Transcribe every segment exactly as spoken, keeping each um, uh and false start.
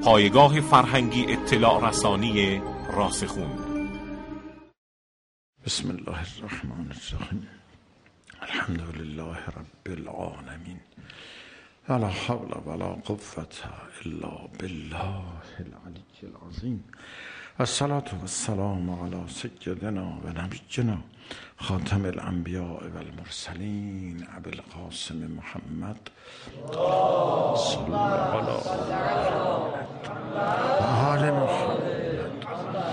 پایگاه فرهنگی اطلاع رسانی راسخون. بسم الله الرحمن الرحیم. الحمد لله رب العالمین. ولا حول ولا قوة الا بالله العلی العظیم. والصلاة والسلام علی سیدنا و نبینا خاتم الانبیاء والمرسلین ابی القاسم محمد صلی الله علی آل محمد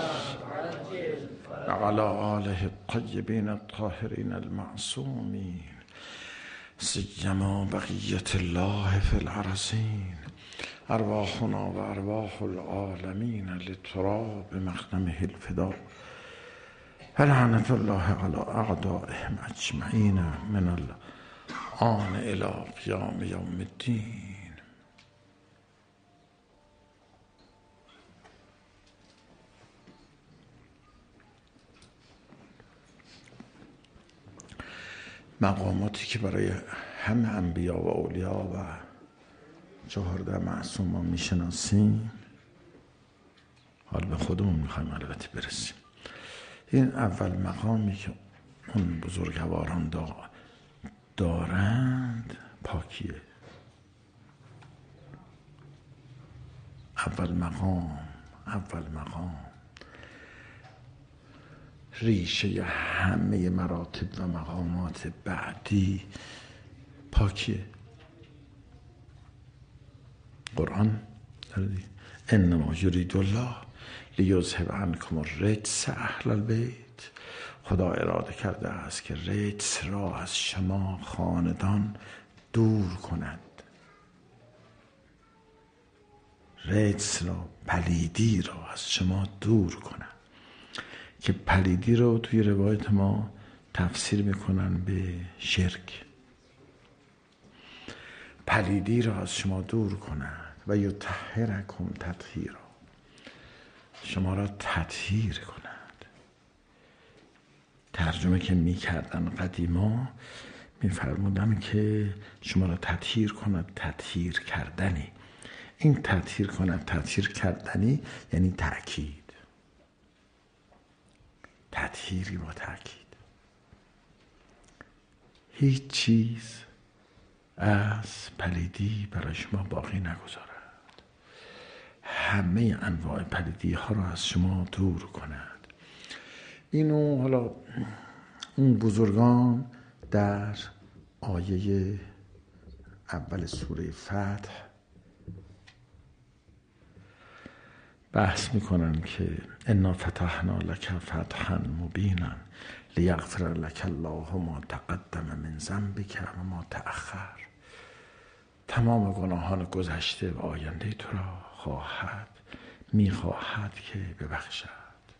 و علی آله الطیبین الطاهرین المعصومین سیما بقیة الله فی الارضین. ارواحنا و ارواح العالمین لتراب مقدمه الفدا و لعنة الله علی اعدائهم اجمعین من الآن الی قیام یوم الدین. مقاماتی که برای همه انبیا و اولیا و چهارده معصومان میشناسیم، حال به خودمون میخوایم البته برسیم. این اول مقامی که اون بزرگواران دارند پاکیه. اول مقام اول مقام ریشه همه مراتب و مقامات بعدی پاکیه. قرآن دارید انما یرید الله لیذهب عنکم الرجس اهل البیت. خدا اراده کرده است که رجس را از شما خاندان دور کند. رجس را، پلیدی را از شما دور کند، که پلیدی رو توی روایت ما تفسیر میکنن به شرک. پلیدی را از شما دور کند و یطهرکم تطهیرا، شما را تطهیر کند. ترجمه که میکردن قدیما میفرمودن که شما را تطهیر کند، تطهیر کردنی. این تطهیر کند، تطهیر کردنی یعنی تأکید، تطهیری با تأکید. هیچ چیز از پلیدی برای شما باقی نگذارد. همه انواع پلیدی ها را از شما دور کند. اینو حالا اون بزرگان در آیه اول سوره فتح بحث میکنن که انا فتحنا لک فتحا مبینا لیغفر لک الله ما تقدم من ذنبک و ما تأخر. تمام گناهان گذشته و آینده تو را خواهد میخواهد که ببخشد.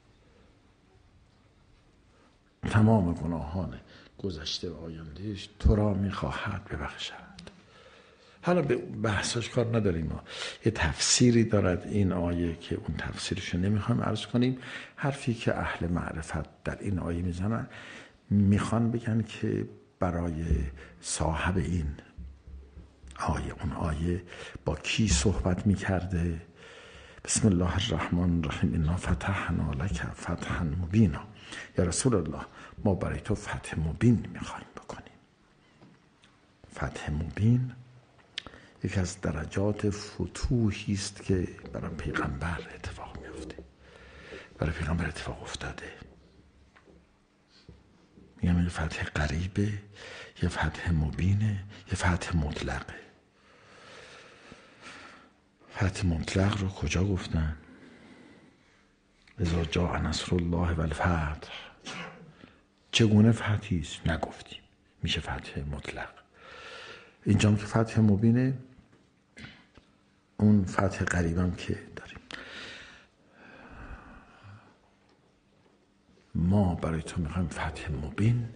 تمام گناهان گذشته و آینده تو را میخواهد ببخشد. حالا به بحثش کار نداریم، ما یه تفسیری دارد این آیه که اون تفسیرشو نمیخوایم عرض کنیم. حرفی که اهل معرفت در این آیه میزنن، میخوان بگن که برای صاحب این آیه، اون آیه با کی صحبت میکرده؟ بسم الله الرحمن الرحیم. انا فتحنا لک فتحا مبینا. یا رسول الله، ما برای تو فتح مبین میخوایم بکنیم. فتح مبین یکی از درجات فتوحی است که برای پیغمبر اتفاق میفته. برای پیغمبر اتفاق افتاده. میگم یه فتح قریبه، یه فتح مبینه، یه فتح مطلقه. فتح مطلق رو کجا گفتن؟ اذا جاء نصر الله و الفتح. چگونه فتحی است؟ نگفتیم. میشه فتح مطلق. اینجام که فتح مبینه، اون فتح قریبم که داریم. ما برای تو میخوایم فتح مبین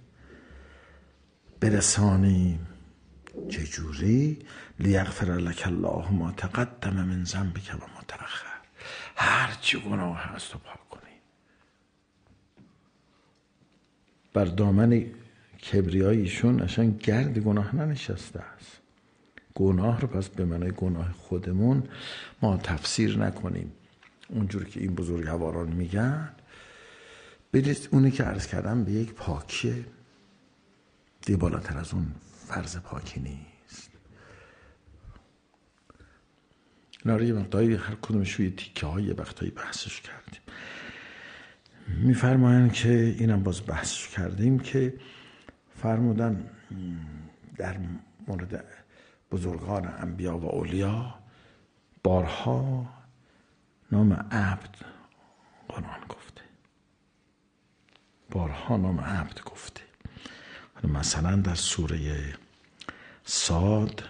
برسانیم. چجوری؟ لیغفر لک الله ما تقدم من ذنبک و ما تأخر. هر چی گناه هست تو پاک کنی. بر دامن کبریاییشون اصلا گرد گناه ننشسته است. گناه رو پس به معنای گناه خودمون ما تفسیر نکنیم اونجور که این بزرگواران میگن، بدید اونی که عرض کردم به یک پاکی دیگه بالاتر از اون فرض پاکی نیست. اینا رو یه مقداری هر کدومش روی تیکه های یه وقتایی بحثش کردیم. میفرمایند که اینم باز بحثش کردیم که فرمودن در مورد بزرگان انبیا و اولیا بارها نام عبد قرآن گفته، بارها نام عبد گفته. مثلا در سوره صاد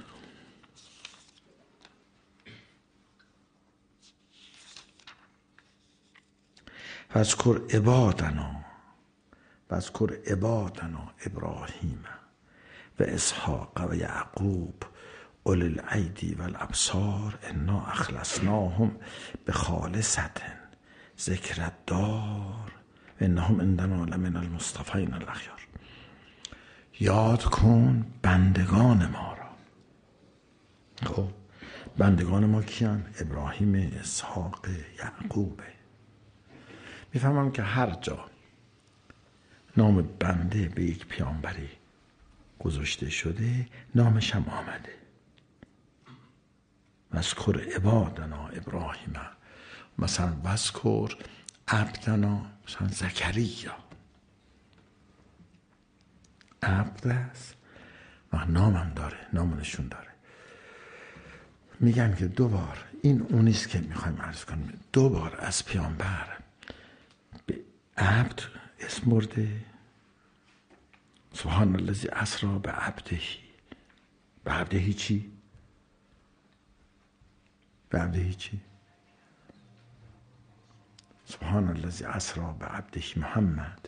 فاذکر عبادنا فاذکر عبادنا ابراهیم و اسحاق و یعقوب اولی الایدی و الابصار انا اخلصناهم بخالصة ذکر الدار و انهم عندنا لمن المصطفین الاخیار. یاد کن بندگان ما را. خب بندگان ما کیان؟ ابراهیم، اسحاق، یعقوبه. میفهمم که هر جا نام بنده به یک پیامبری گذاشته شده نامش هم آمده. وذکر عبادنا ابراهیم، مثلا وذکر عبدنا مثلا زکریا، عبد است و نامم داره، نام نشون داره. میگن که دو بار، این اونیست که میخوایم عرض کنیم، دو بار از پیامبر به عبد اسم برده. سبحان الذی اسری بعبدهی. بعبدهی چی؟ بعبدهی چی؟ سبحان الذی اسری بعبدهی محمد.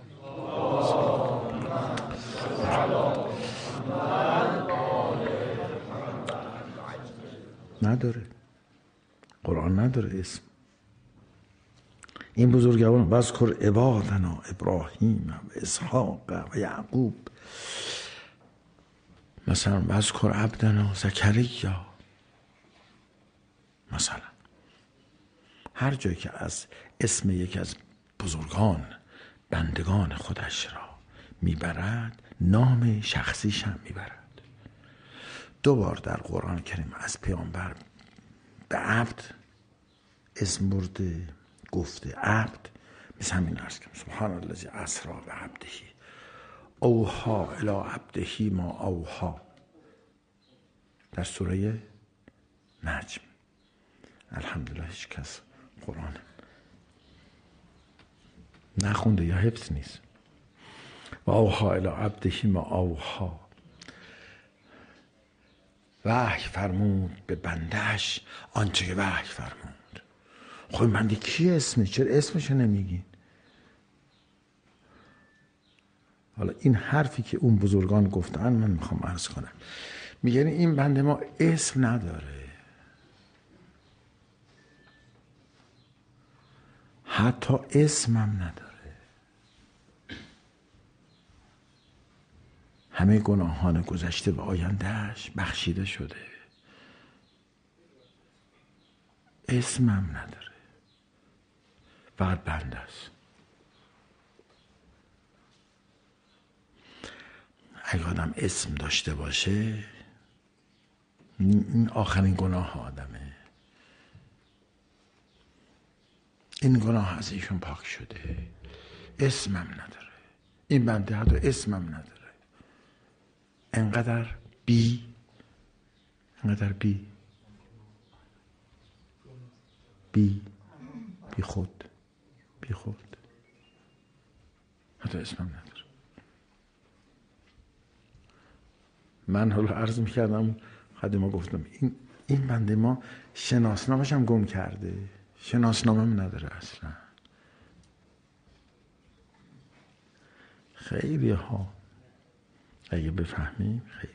نداره، قرآن نداره اسم. این بزرگواران وذکر عبادنا ابراهیم و اسحاق و یعقوب، مثلا وذکر عبدنا زکریا، مثلا هر جایی که از اسم یکی از بزرگان بندگان خودش را میبرد نام شخصیش هم میبرد. دو بار در قرآن کریم از پیامبر به عبد اسم برده گفته. عبد مثل همین عرض کنم سبحان الذی اسری بعبدهی اوحی الی عبدهی ما اوحی در سوره نجم. الحمدلله هیچ کس قرآن نخونده یا حفظ نیست. و اوحی الی عبدهی ما اوحی، وحی فرمود به بندهش آنچه که وحی فرمود. خب بنده کی اسمه؟ چرا اسمشو نمیگین؟ حالا این حرفی که اون بزرگان گفتن من میخوام عرض کنم. میگن این بنده ما اسم نداره، حتی اسمم نداره. همه گناهان گذشته و آیندهش بخشیده شده، اسمم نداره، فقط بنده است. اگه آدم اسم داشته باشه این آخرین گناه آدمه. این گناه از ایشون پاک شده، اسمم نداره. این بنده حتی اسمم نداره. انقدر بی انقدر بی بی بی خود بی خود حتی اسمم نداره. من حالا عرض میکردم قدیما گفتم این این بنده ما شناسنامش هم گم کرده، شناسنامه نداره اصلا. خیلی ها اگه بفهمیم خیلی.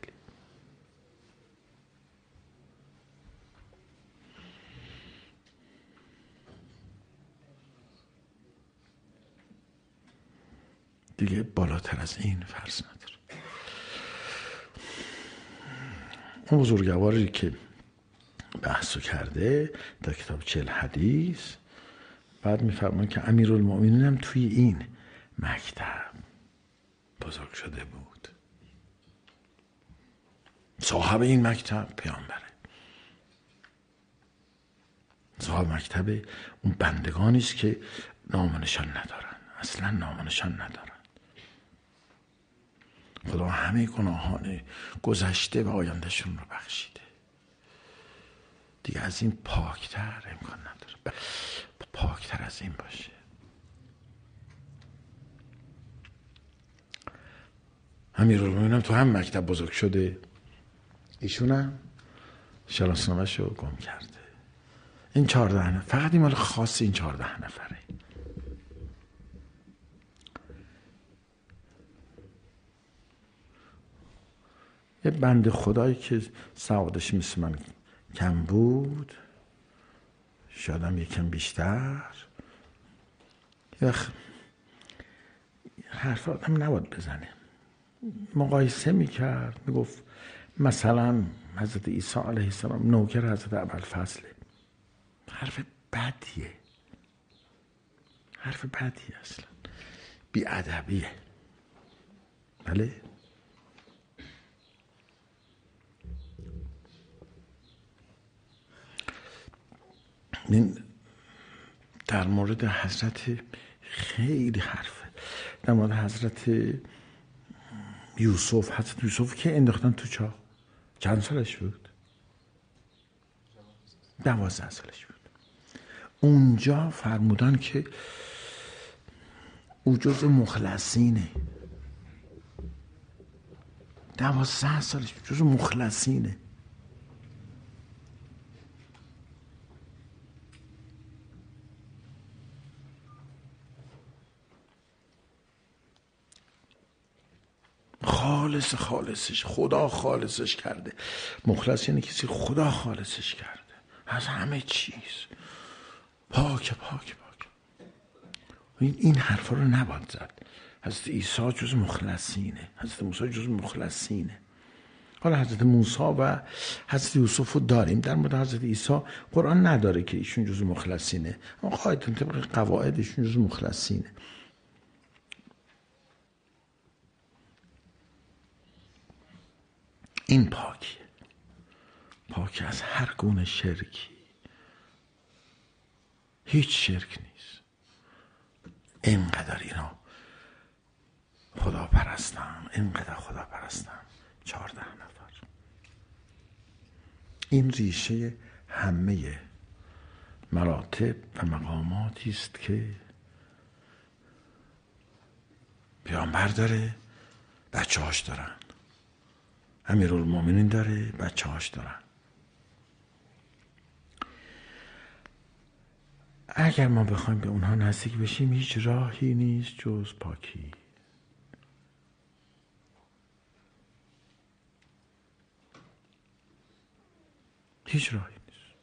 دیگه بالاتر از این فرض نداره. اون بزرگواری که بحثو کرده در کتاب چهل حدیث بعد میفرمان که امیرالمؤمنین هم توی این مکتب بزرگ شده بود. صاحب این مکتب پیامبره. صاحب مکتب اون بندگانی است که نام و نشان ندارن، اصلا نام و نشان ندارن. خدا همه گناهان گذشته و آیندهشون رو بخشیده. دیگه از این پاکتر امکان نداره، پاکتر از این باشه. امیرالمومنین تو هم مکتب بزرگ شده، ایشون هم شناسنامه‌ش رو گم کرده. این چهارده نفر فقط این مال خاص این چهارده نفره. یه بنده خدایی که سوادش مثل من کم بود، شاید هم یکم بیشتر، یه حرف آدم نباید بزنه. مقایسه میکرد، میگفت مثلا حضرت عیسی علیه السلام نوکر حضرت ابوالفضله. حرف بدیه، حرف بدیه، اصلا بی‌ادبیه. بله این در مورد حضرت خیلی حرفه. در مورد حضرت یوسف، حضرت یوسف که انداختن تو چاه، چند سالش بود؟ دوازده سالش بود. اونجا فرمودن که او جز مخلصینه. دوازده سالش جز مخلصینه. خالص خالصش، خدا خالصش کرده. مخلص یعنی کسی خدا خالصش کرده از همه چیز، پاک پاک پاک. این این حرفا رو نباید زد. حضرت عیسی جز مخلصینه، حضرت موسی جز مخلصینه. حالا حضرت موسی و حضرت یوسف رو داریم. در مورد حضرت عیسی قرآن نداره که ایشون جز مخلصینه، اما قاعدتاً طبق قواعد ایشون جز مخلصینه. این پاکیه، پاک از هر گونه شرکی. هیچ شرک نیست. اینقدر اینا خدا پرستن، اینقدر خدا پرستن. چهارده نفر. این ریشه همه مراتب و مقاماتی است که پیامبر داره، بچه هاش دارن. امیرالمومنین داره، بچه هاش دارن. اگر ما بخوایم به اونها نزدیک بشیم هیچ راهی نیست جز پاکی. هیچ راهی نیست.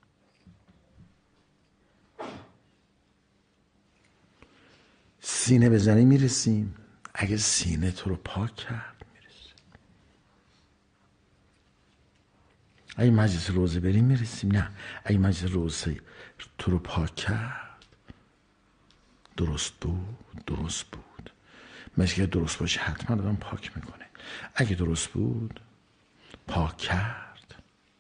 سینه بزنی میرسیم. اگه سینه تو رو پاک کرد میرسیم. اگه مجلس روزه بریم میرسیم. نه، اگه مجلس روزه تو رو پاک کرد درست بود، درست بود. مثل درست باشه حتما آدم پاک میکنه. اگه درست بود پاک کرد،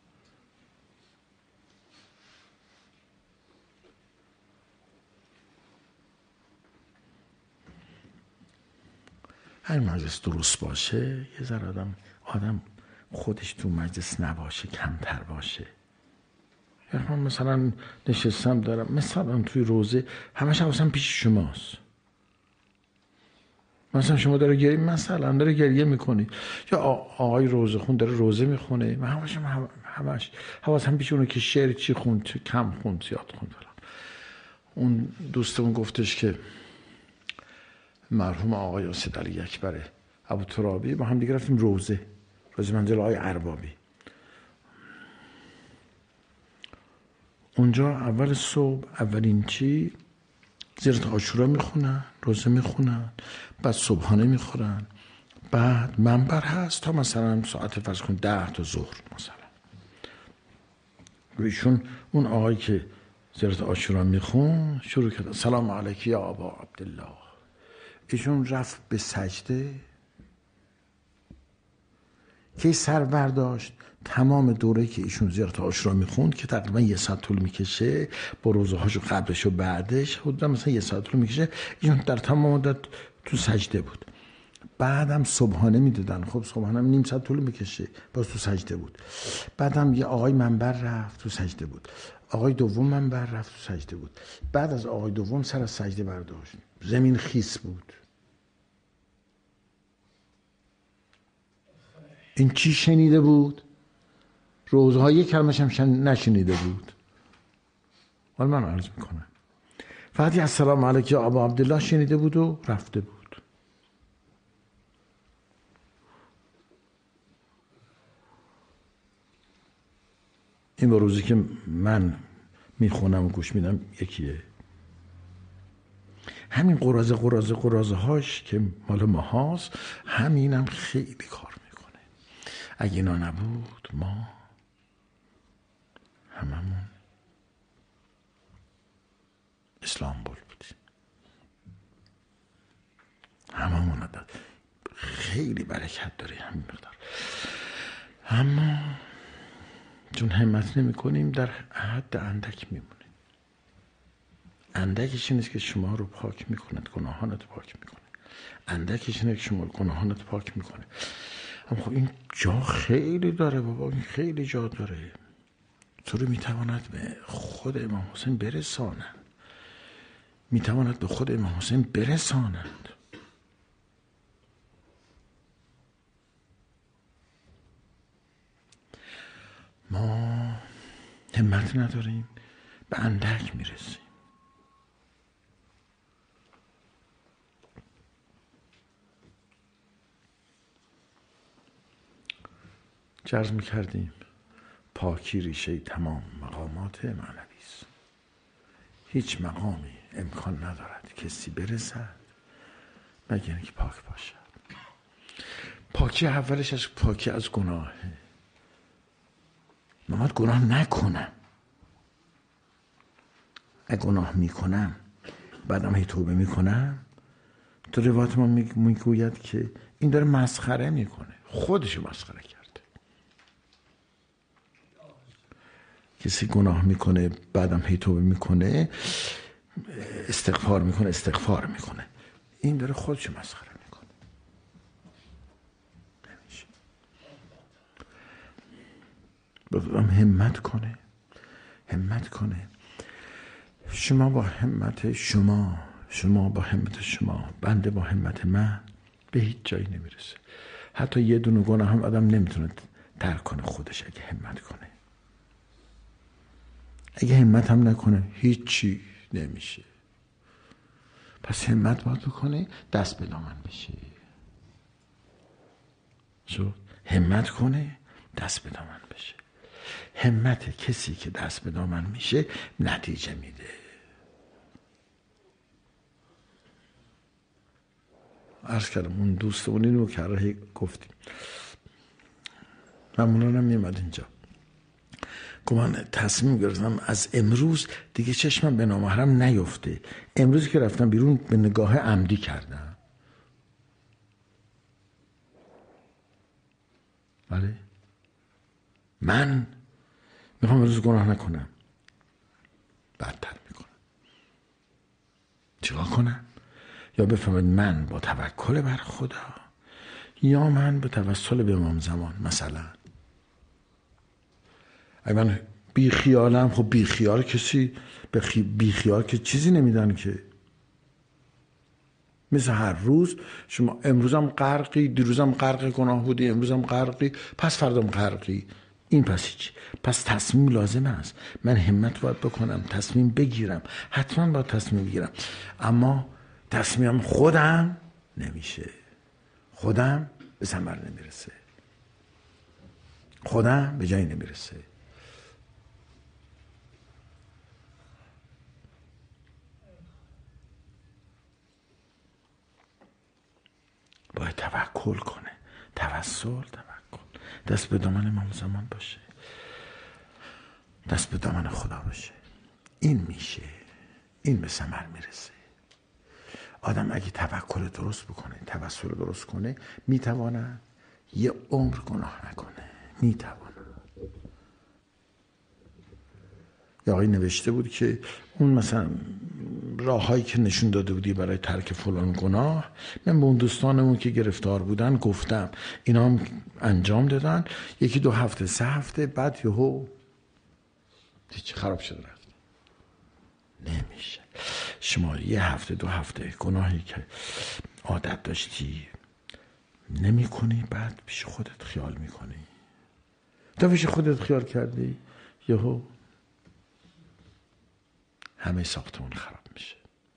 هر مجلس درست باشه یه ذره آدم آدم خودش تو مجلس نباشه، کمتر باشه. من مثلا نشستم دارم مثلا توی روزه همش حواسم پیش شماست. مثلا شما داره گریه، مثلا داره گریه میکنی، یا آقای روزه خون داره روزه میخونه، من همش هم همش حواسم پیش اونه که شعر چی خوند، چه کم خوند، زیاد خوند. اون دوستمون گفتش که مرحوم آقای اسد علی اکبر ابوترابی با هم دیگه رفتیم روزه، روزه منزل آقای اربابی. اونجا اول صبح اولین چی زیارت عاشورا میخونن، روزه میخونن، بعد صبحانه میخورن، بعد منبر هست تا مثلا ساعت فرض کن ده تا ظهر مثلا. ایشون اون آقایی که زیارت عاشورا میخون شروع کرد سلام علیک یا ابا عبدالله. ایشون رفت به سجده که سر برداشت. تمام دوره که ایشون زیارت عاشورا میخوند که تقریبا یه ساعت طول میکشه با روزه هاشو قبلش و بعدش حدودا مثلا یه ساعت طول میکشه، ایشون در تمام مدت تو سجده بود. بعدم صبحانه میدادن، خب صبحانه هم نیم ساعت طول میکشه، باز تو سجده بود. بعدم یه آقای منبر رفت تو سجده بود، آقای دوم منبر رفت تو سجده بود. بعد از آقای دوم سر از سجده برداشت، زمین خیس بود. این چی شنیده بود؟ روزها یک کلمش هم نشنیده بود. حالا من عرض میکنم فقط یه السلام علیک ابا عبدالله شنیده بود و رفته بود. این با روزی که من میخونم و گوش میدم یکیه. همین قرازه قرازه قرازه هاش که مال ما هاست، همینم خیلی کار میکنه. اگه اینا نبود ما هممون اسلامبول بودیم، هممون داد. خیلی برکت داره همین مقدار، اما چون همت نمی کنیم در حد اندک میمونیم. اندکش اینه که شما رو پاک میکنه، گناهانت پاک میکنه. اندکش اینه که شما گناهانت پاک میکنه. اما خب این جا خیلی داره بابا، این خیلی جا داره. تو رو میتواند به خود امام حسین برسانند، میتواند به خود امام حسین برسانند. ما همت نداریم، به اندک میرسیم. عرض میکردیم پاکی ریشه تمام مقامات معنوی است. هیچ مقامی امکان ندارد کسی برسد مگر اینکه پاک باشد. پاکی اولش از پاکی از گناهه. من باید گناه نکنم. اگه گناه میکنم بعدم هی توبه میکنم، تو روایت ما میگوید که این داره مسخره میکنه، خودشو مسخره کرده. کسی گناه میکنه بعدم هی توبه میکنه، استغفار میکنه استغفار میکنه، این داره خودشو مسخره میکنه. نمیشه. بازم همت کنه، همت کنه. شما با همت شما، شما با همت شما، بنده با همت من به هیچ جایی نمیرسه. حتی یه دونه گناه هم آدم نمیتونه ترک کنه خودش اگه همت کنه. اگه همت هم نکنه هیچی نمیشه. پس همت باید بکنه دست به دامن بشه. شد همت کنه دست به دامن بشه. همت کسی که دست به دامن میشه نتیجه میده. عرض کردم اون دوستمون اینو کرده گفتیم، ممنونم میمد اینجا که من تصمیم گرفتم از امروز دیگه چشمم به نامحرم نیفته. امروز که رفتم بیرون به نگاه عمدی کردم. بله من میخوام امروز گناه نکنم، بدتر میکنم. چیکار کنم؟ یا بفهمید من با توکل بر خدا، یا من به توسل به امام زمان. مثلا اگه من بی خیالم، خب بی خیال کسی به خی... بی خیال که چیزی نمیدن که. مثل هر روز شما امروزم غرقی، دیروزم غرق گناه بودی، امروزم غرقی، پس فردام غرقی. این پس هیچ. پس تصمیم لازم است. من همت باید بکنم، تصمیم بگیرم، حتما باید تصمیم بگیرم. اما تصمیمم خودم نمیشه. خودم به ثمر نمیرسه، خودم به جایی نمیرسه. باید توکل کنه. توسل، توکل. دست به دامن امام زمان باشه، دست به دامن خدا باشه. این میشه، این به ثمر میرسه. آدم اگه توکل درست بکنه، توسل درست کنه، میتواند یه عمر گناه نکنه. میتواند. یا آقای نوشته بود که اون مثلا راههایی که نشون داده بودی برای ترک فلان گناه، من به اون دوستانمون که گرفتار بودن گفتم، اینا هم انجام دادن. یکی دو هفته، سه هفته بعد یهو هیچ خراب شده رفت. نمیشه. شما یه هفته دو هفته گناهی که عادت داشتی نمی کنی، بعد پیش خودت خیال میکنی. تا پیش خودت خیال کردی یهو همه ساختمون خراب میشه.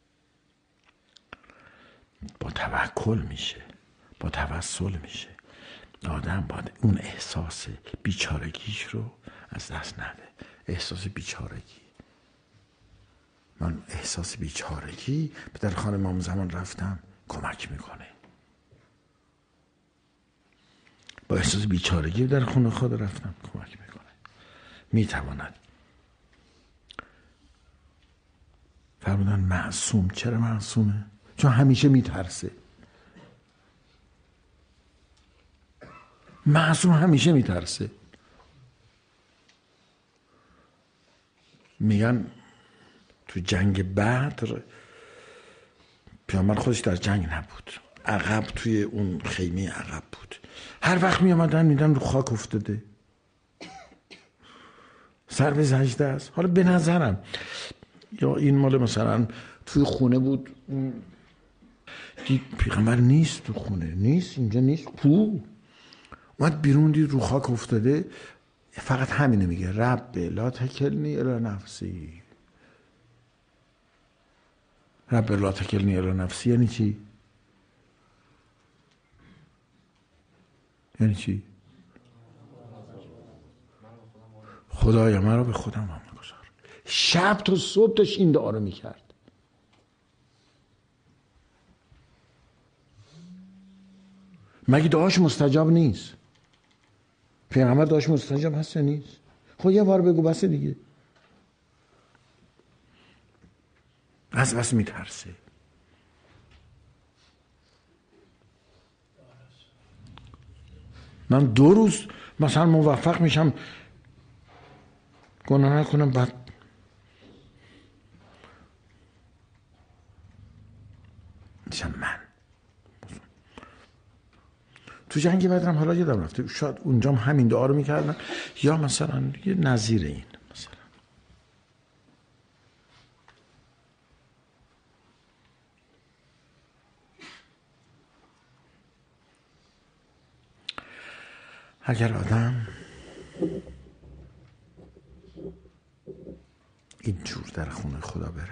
با توکل میشه، با توسل میشه. آدم باید اون احساس بیچارگیش رو از دست نده. احساس بیچارگی. من احساس بیچارگی به در خانه امام زمان رفتم کمک میکنه. با احساس بیچارگی در خونه خود رفتم کمک میکنه. میتواند. فرمودن معصوم. چرا معصومه؟ چون همیشه میترسه. معصوم همیشه میترسه. میگن تو جنگ بدر پیامبر خودش در جنگ نبود، عقب توی اون خیمه عقب بود. هر وقت می آمدن میدن رو خاک افتاده، سر به سجده است. حالا به نظرم یا این مال مثلا توی خونه بود، دید پیغمبر نیست تو خونه، نیست اینجا، نیست کو، اومد بیرون دید رو خاک افتاده. فقط همینه میگه رب لا تکلنی الی نفسی. رب لا تکلنی الی نفسی یعنی چی؟ یعنی چی؟ خدایا من رو به خودم هم میگذار. شب تا صبح داشت این دعا رو میکرد. مگه دعاش مستجاب نیست؟ پیغمبر دعاش مستجاب هست یا نیست؟ خب یه بار بگو بس دیگه. از بس میترسه. من دو روز مثلا موفق میشم گناه نکنم، بعد میشم من. تو جنگ بدرم حالا یادم رفته، شاید اونجا همین دعا رو میکردن، یا مثلا یه نظیر این مثلا. اگر آدم اینجور در خونه خدا بره،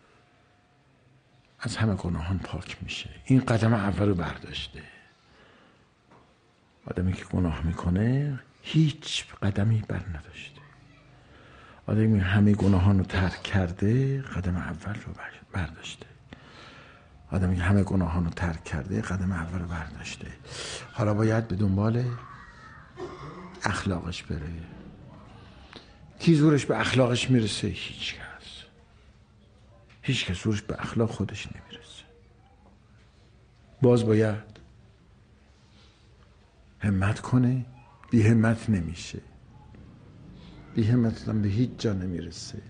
از همه گناهان پاک میشه. این قدم اول رو برداشته. آدمی که گناه میکنه هیچ قدمی بر نداشته. آدمی همه گناهان رو ترک کرده قدم اول رو برداشته. آدمی که همه گناهان رو ترک کرده قدم اول رو برداشته. حالا باید به دنبال اخلاقش بره. کی زورش به اخلاقش میرسه؟ هیچ کس. هیچ کس زورش به اخلاق خودش نمیرسه. باز باید همت کنه. بی همت نمیشه. بی همت هم به هیچ جا نمیرسه.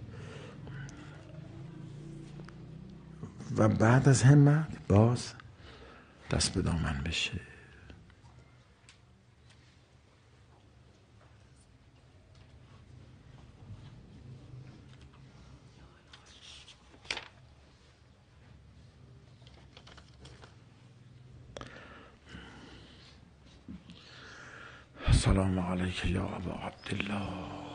و بعد از همت باز دست به دامن بشه. سلام علیک یا ابا عبدالله.